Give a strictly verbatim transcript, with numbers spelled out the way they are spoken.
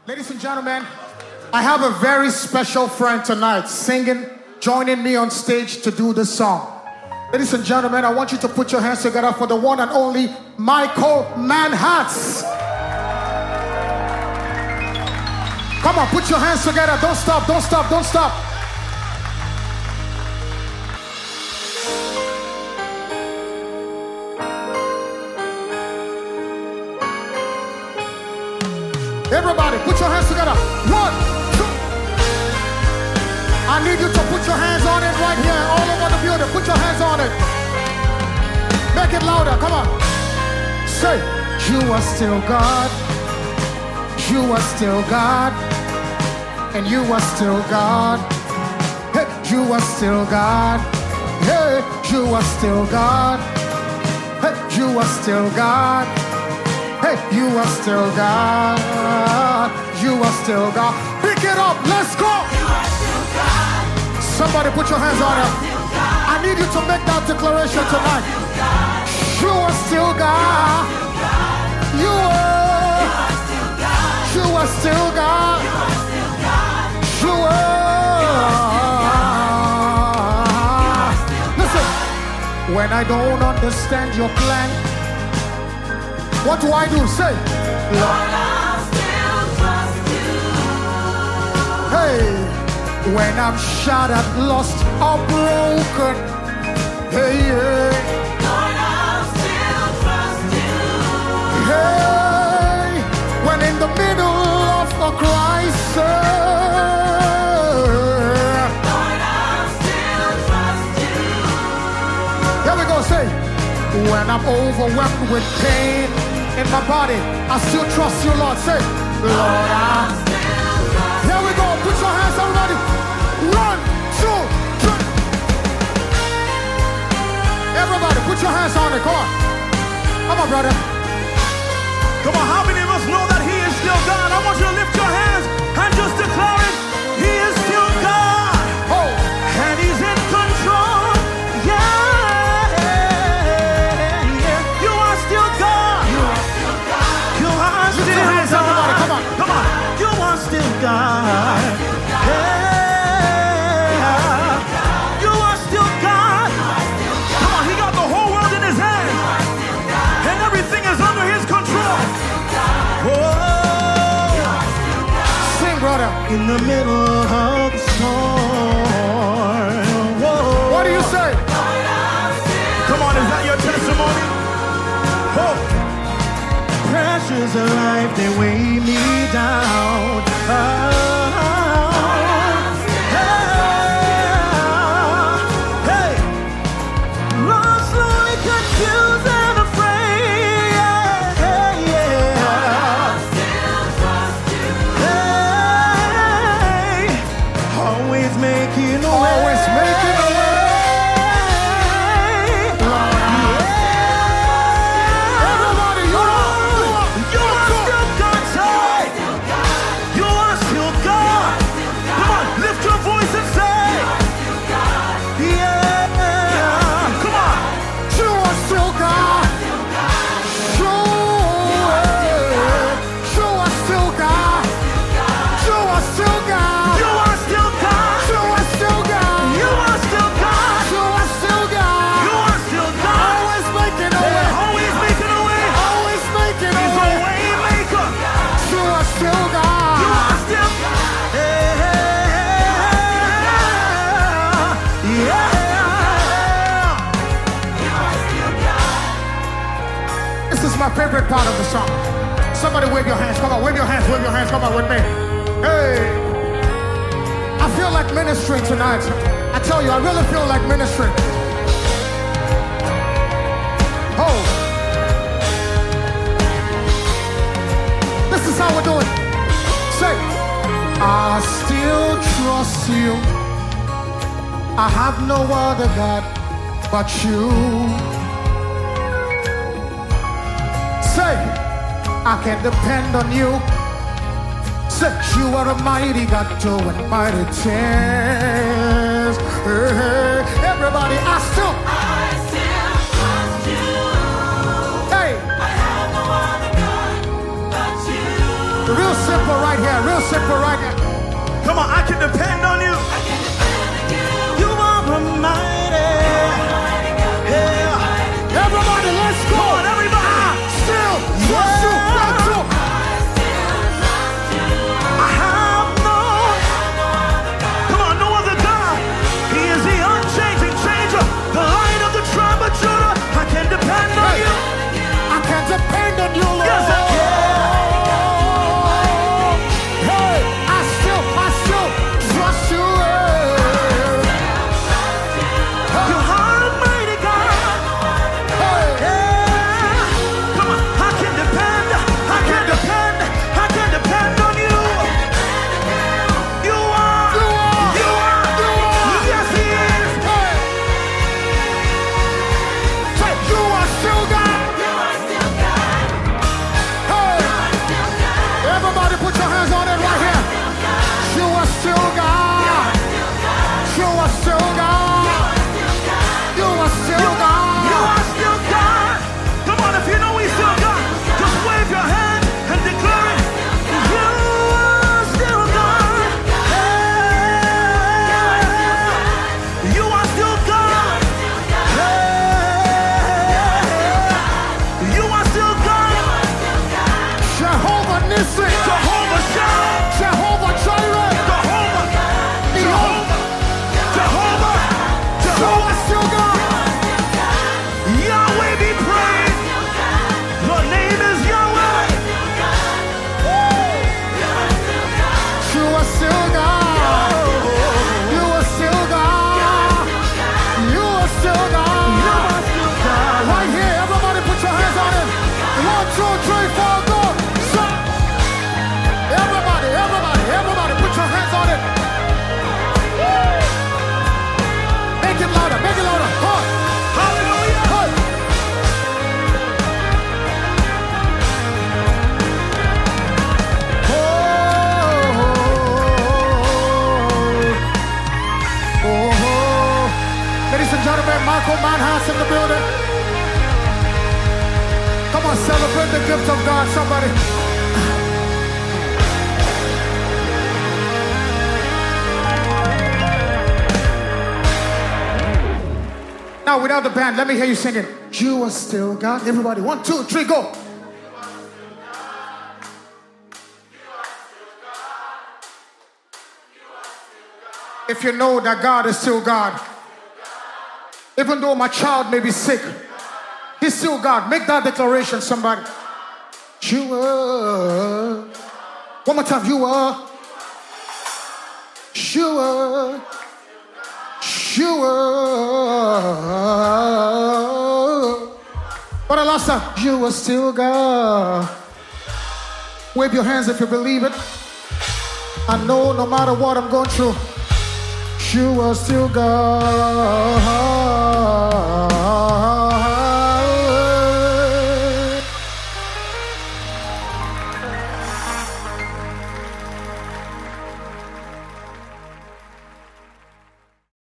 Ladies and gentlemen, I have a very special friend tonight singing, joining me on stage to do this song. Ladies and gentlemen, I want you to put your hands together for the one and only Michael Manhattan. Come on, put your hands together. Don't stop, don't stop, don't stop. Everybody, put your hands together. One, two. I need you to put your hands on it right here, all over the building. Put your hands on it. Make it louder. Come on. Say, you are still God. You are still God. And you are still God. Hey, you are still God. Hey, you are still God. Hey, you are still God. Hey, you are still God. You are still God. Pick it up. Let's go. You are still God. Somebody put your hands on it. I need you to make that declaration tonight. You are still God. You are. You are still God. You are. Listen. When I don't understand your plan, what do I do? Say, Lord, I'll still trust you. Hey, when I'm shattered, lost, or broken. Hey, yeah. Lord, I'll still trust you. Hey, when in the middle of a crisis. Lord, I'll still trust you. Here we go, say, when I'm overwhelmed with pain in my body, I still trust you, Lord. Say, Lord, I still trust. Here we go. Put your hands, everybody. One, two, three. Everybody, put your hands on it. Come on. Come on, brother. Come on, how many of us know that He is still God? I want you to lift your hands and just declare it. He is still God. Oh. And He's in control. Yeah. You are still God. You are still God. You are Lift still your hands, God. everybody. Come on. Come on. You are still God. Yeah. You are still God. Come on, He got the whole world in His hands. And everything is under His control. Oh. Sing, brother. In the middle of the storm. Whoa. What do you say? Come on, is that your testimony? Oh. Pressures of life, they weigh me down. Oh. Hey. Hey. Lost, lonely, confused, and afraid. Yeah, yeah. Hey. Always making a way. Always making a way. Everybody, you are. You are still God, say. You are still God. Come on, lift your voice and say. Yeah. Come on. You are still God. You are. You are still God. You are still God. You are still God. You are still God. You are still God. You are still God. You are still God. Always making a way. Yeah, always making a way. Always making a He's a way. way maker. You are still You God. are still yeah. Yeah. This is my favorite part of the song. Somebody wave your hands. Come on, wave your hands, wave your hands. Come on with me. Hey. I feel like ministering tonight. I tell you, I really feel like ministering. Oh. This is how we do it. Say, I still trust you. I have no other God but you. Say, I can depend on you. Say, you are a mighty God doing mighty things. Hey, hey. Everybody, I still. I still trust you. Hey. I have no other God but you. Real simple right here. Real simple right here. Come on, I can depend on you. You are mighty. Yeah. Everybody, let's go. Come on, everybody. I still trust you. Let's go. I have no, come on, no other God. He is the unchanging changer, the Lion of the tribe of Judah. I can depend on Hey, you. I can depend on you, Lord. Yes, I can. Hey, I still, I still trust you. You are a mighty God. Hey, Yeah. Come on, I can depend. I can depend. I can depend on you. You are. you are, You are. you are. Yes, He is. Hey, say you are still God. Hey, everybody, put your hands on it right here. You are still God. You are still God. You are still You God. are still God. Come on, if you know He's still God, just wave your hand and declare it. You are still God. Hey. You are still God. Hey. You are still God. Jehovah Nissi. Jehovah Shalom. Jehovah Jireh. Jehovah. Jehovah. Jehovah. You Jehovah. are still God. Yahweh be praised. Your name is Yahweh. You are still God. You are still God. You are still God. Right here, everybody put your hands on it. One, two, three, four, go. Stop. Everybody, everybody, everybody put your hands on it. Make it louder, make it louder. Huh. Hallelujah. Hey. Oh, oh, oh. Ladies and gentlemen, Michael Manhas in the building. Come on, celebrate the gift of God, somebody. Now, without the band, let me hear you singing. You are still God. Everybody, one, two, three, go. If you know that God is still God, even though my child may be sick, He's still God. Make that declaration, somebody. You are. One more time. You are. You are. You are. For the last time, you are still God. Wave your hands if you believe it. I know no matter what I'm going through, you are still God.